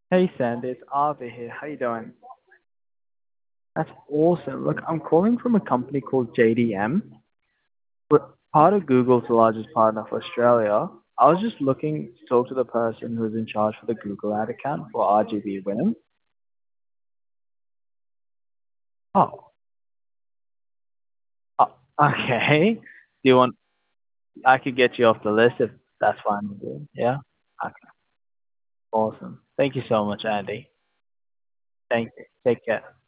Hey Sandy, it's Arthur here. How you doing? That's awesome. Look, I'm calling from a company called JDM. We're part of Google's largest partner for Australia. I was just looking to talk to the person who's in charge for the Google ad account for RGB Winham. Oh, oh, okay. Do you want? I could get you off the list if that's fine with you. Yeah. Okay. Awesome. Thank you so much, Andy. Thank you. Take care.